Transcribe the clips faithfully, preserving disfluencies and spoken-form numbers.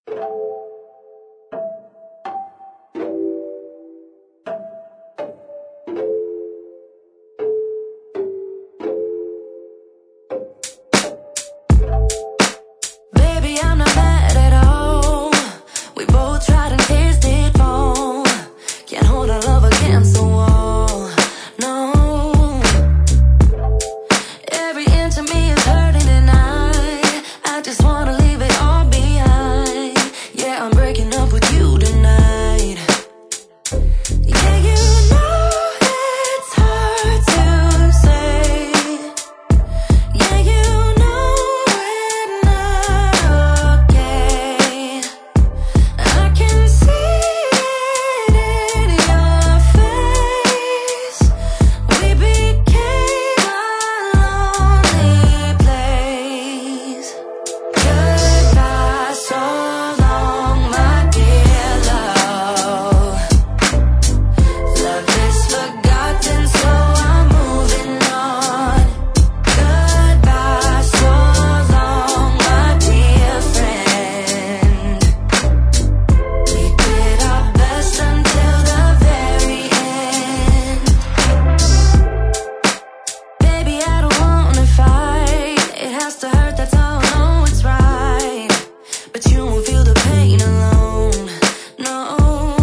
Baby, I'm not mad at all. We both tried and tasted fall. Can't hold our love against the wall. No. Every inch of me is hurting tonight. I just wanna leave it all behind. Yeah, I'm breaking up with you tonight. Yeah, you know it's hard to say. Yeah, you know we're not okay. I can see it in your face. We became a lonely place. Goodbye, so long, my dear love. Love is forgotten, so I'm moving on. Goodbye, so long, my dear friend. We did our best until the very end. Baby, I don't wanna fight. It has to hurt, that's all I know it's right. But you won't feel the pain alone. No.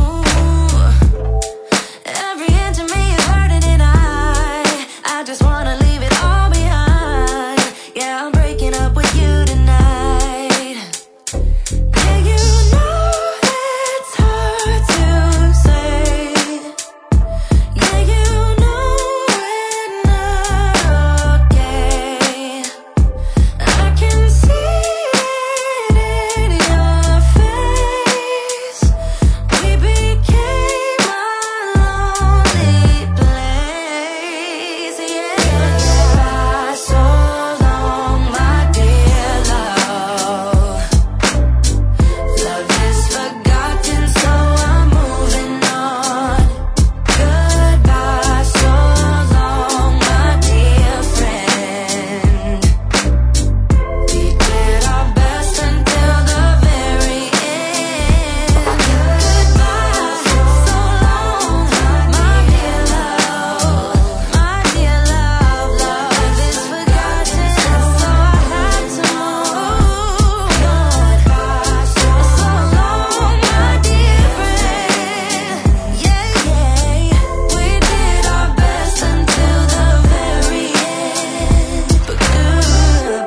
Every inch of me is hurting and I I just wanna leave it all behind. Yeah, I'm breaking up with you tonight. Yeah, you know it's hard to say. Yeah, you know we're not okay. I can see it in your face. We became a lonely place. Yeah. Goodbye, so long, my dear love. Love is forgotten, so I'm moving on. Goodbye, so long, my dear friend. We did our best until the very end. Goodbye, so long, my dear love. My dear love, love is forgotten, so I had to move. Goodbye, so long, my dear friend. Yeah, yeah, we did our best until the very end. But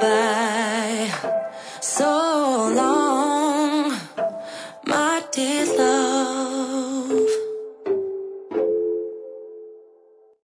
goodbye, so long, my dear